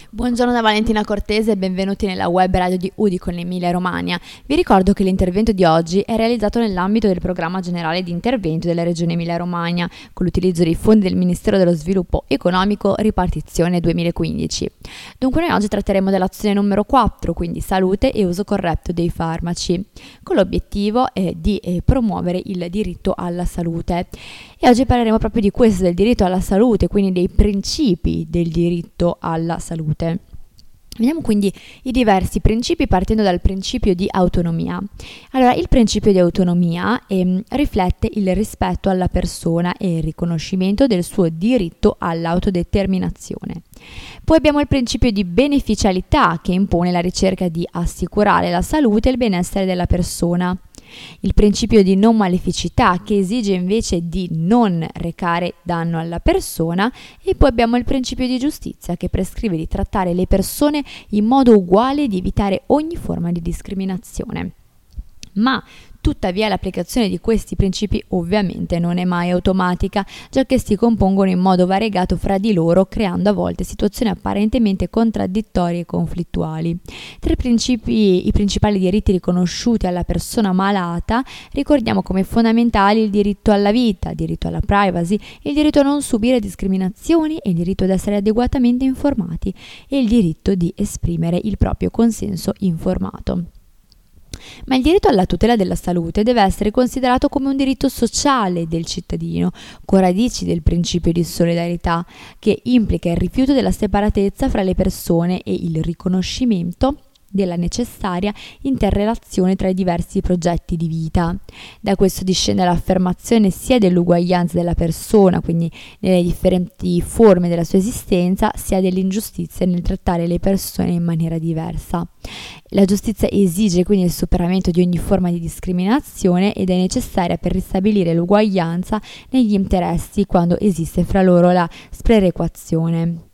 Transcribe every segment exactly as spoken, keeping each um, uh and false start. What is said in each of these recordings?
Buongiorno da Valentina Cortese e benvenuti nella web radio di U D I con Emilia Romagna. Vi ricordo che l'intervento di oggi è realizzato nell'ambito del programma generale di intervento della Regione Emilia Romagna con l'utilizzo dei fondi del Ministero dello Sviluppo Economico Ripartizione duemilaquindici. Dunque noi oggi tratteremo dell'azione numero quattro, quindi salute e uso corretto dei farmaci, con l'obiettivo eh, di eh, promuovere il diritto alla salute. E oggi parleremo proprio di questo, del diritto alla salute, quindi dei principi del diritto alla salute. Vediamo quindi i diversi principi partendo dal principio di autonomia. Allora, il principio di autonomia ehm, riflette il rispetto alla persona e il riconoscimento del suo diritto all'autodeterminazione. Poi abbiamo il principio di beneficialità che impone la ricerca di assicurare la salute e il benessere della persona. Il principio di non maleficità che esige invece di non recare danno alla persona, e poi abbiamo il principio di giustizia che prescrive di trattare le persone in modo uguale e di evitare ogni forma di discriminazione. Ma tuttavia l'applicazione di questi principi ovviamente non è mai automatica, già che si compongono in modo variegato fra di loro, creando a volte situazioni apparentemente contraddittorie e conflittuali. Tra i principi, i principali diritti riconosciuti alla persona malata, ricordiamo come fondamentali il diritto alla vita, il diritto alla privacy, il diritto a non subire discriminazioni, il diritto ad essere adeguatamente informati e il diritto di esprimere il proprio consenso informato. Ma il diritto alla tutela della salute deve essere considerato come un diritto sociale del cittadino, con radici del principio di solidarietà, che implica il rifiuto della separatezza fra le persone e il riconoscimento della necessaria interrelazione tra i diversi progetti di vita. Da questo discende l'affermazione sia dell'uguaglianza della persona, quindi nelle differenti forme della sua esistenza, sia dell'ingiustizia nel trattare le persone in maniera diversa. La giustizia esige quindi il superamento di ogni forma di discriminazione ed è necessaria per ristabilire l'uguaglianza negli interessi quando esiste fra loro la sperequazione.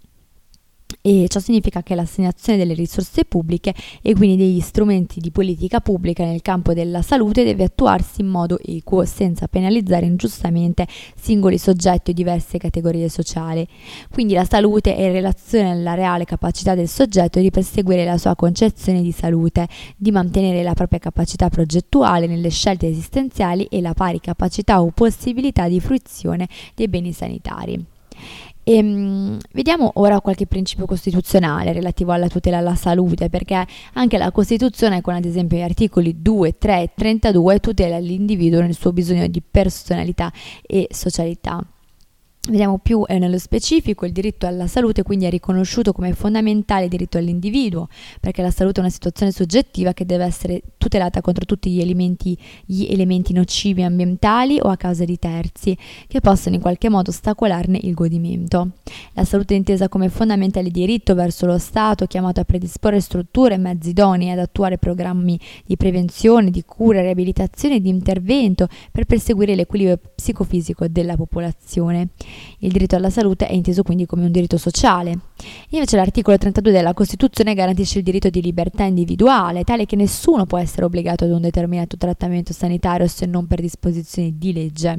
E ciò significa che l'assegnazione delle risorse pubbliche e quindi degli strumenti di politica pubblica nel campo della salute deve attuarsi in modo equo, senza penalizzare ingiustamente singoli soggetti o diverse categorie sociali. Quindi la salute è in relazione alla reale capacità del soggetto di perseguire la sua concezione di salute, di mantenere la propria capacità progettuale nelle scelte esistenziali e la pari capacità o possibilità di fruizione dei beni sanitari. E, um, vediamo ora qualche principio costituzionale relativo alla tutela alla salute, perché anche la Costituzione, con ad esempio gli articoli due, tre e trentadue, tutela l'individuo nel suo bisogno di personalità e socialità. Vediamo più eh, nello specifico. Il diritto alla salute quindi è riconosciuto come fondamentale diritto all'individuo, perché la salute è una situazione soggettiva che deve essere tutelata contro tutti gli elementi, gli elementi nocivi ambientali o a causa di terzi che possono in qualche modo ostacolarne il godimento. La salute è intesa come fondamentale diritto verso lo Stato, chiamato a predisporre strutture e mezzi idonei ad attuare programmi di prevenzione, di cura, riabilitazione e di intervento per perseguire l'equilibrio psicofisico della popolazione. Il diritto alla salute è inteso quindi come un diritto sociale. Invece l'articolo trentadue della Costituzione garantisce il diritto di libertà individuale, tale che nessuno può essere obbligato ad un determinato trattamento sanitario se non per disposizioni di legge.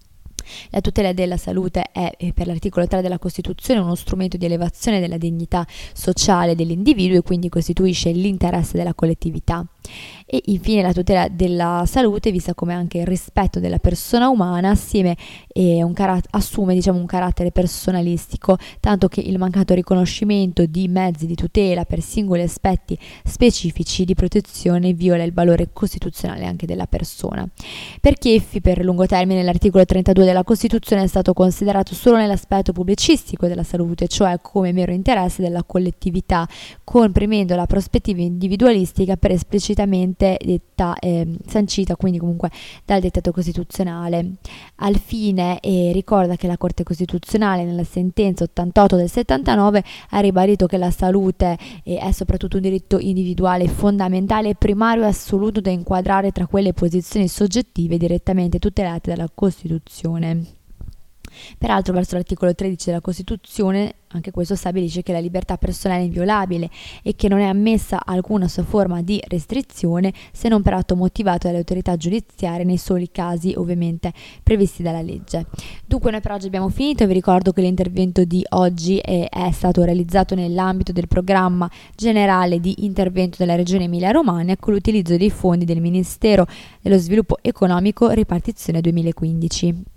La tutela della salute è, per l'articolo tre della Costituzione, uno strumento di elevazione della dignità sociale dell'individuo e quindi costituisce l'interesse della collettività. E infine la tutela della salute, vista come anche il rispetto della persona umana, assieme eh, un carat- assume diciamo, un carattere personalistico, tanto che il mancato riconoscimento di mezzi di tutela per singoli aspetti specifici di protezione viola il valore costituzionale anche della persona. Per Chieffi, per lungo termine, l'articolo trentadue della Costituzione è stato considerato solo nell'aspetto pubblicistico della salute, cioè come mero interesse della collettività, comprimendo la prospettiva individualistica per esplicitamente detta, eh, sancita quindi comunque dal dettato costituzionale. Al fine eh, ricorda che la Corte Costituzionale nella sentenza ottantotto del settantanove ha ribadito che la salute eh, è soprattutto un diritto individuale fondamentale, primario e assoluto da inquadrare tra quelle posizioni soggettive direttamente tutelate dalla Costituzione. Peraltro, verso l'articolo tredici della Costituzione, anche questo stabilisce che la libertà personale è inviolabile e che non è ammessa alcuna sua forma di restrizione se non per atto motivato dalle autorità giudiziarie nei soli casi ovviamente previsti dalla legge. Dunque noi per oggi abbiamo finito, vi ricordo che l'intervento di oggi è, è stato realizzato nell'ambito del programma generale di intervento della Regione Emilia-Romagna con l'utilizzo dei fondi del Ministero dello Sviluppo Economico ripartizione duemilaquindici.